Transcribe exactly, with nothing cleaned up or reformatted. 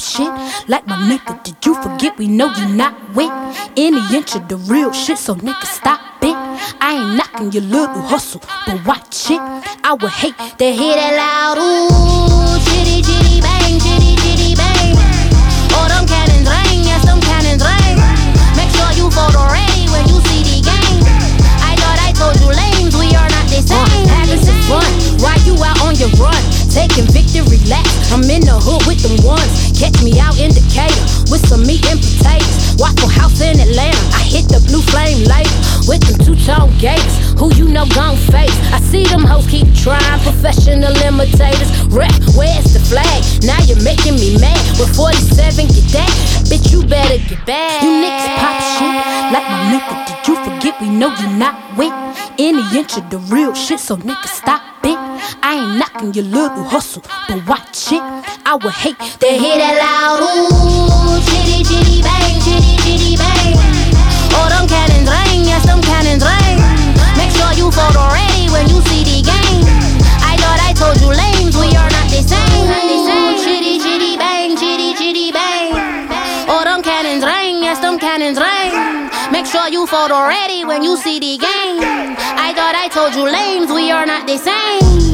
shit. Like my nigga, did you forget we know you not with any inch of the real shit, so nigga stop it. I ain't knocking your little hustle, but watch it. I would hate to hear that loud ooh, chitty chitty bang, chitty chitty bang. Oh, them cannons ring, yes, them cannons ring. Make sure you photo ready when you see the game. I thought I told you lames, we are not the same. Uh, having some fun, while you out on your run, taking victory laps. I'm in the hood with them ones. Catch me out in Decatur with some meat and potatoes. Waffle House in Atlanta, I hit the blue flame later with them two-tone gators. Who you know gon' face? I see them hoes keep trying, professional imitators. Rep, where's the flag? Now you're making me mad. With forty-seven, get that? Bitch, you better get back. You niggas pop shit like my nigga. Did you forget we know you not with any inch of the real shit, so nigga stop it. I ain't knocking your little hustle, but watch it. I would hate to hear that loud ooh, chitty chitty bang, chitty chitty bang. Oh, them cannons ring, yes, them cannons ring. Make sure you photo ready when you see the game. I thought I told you lames, we are not the same. Ooh, chitty chitty bang, chitty chitty bang. Oh, them cannons ring, yes, them cannons ring. Make sure you photo ready when you see the game. I thought I told you lames, we are not the same.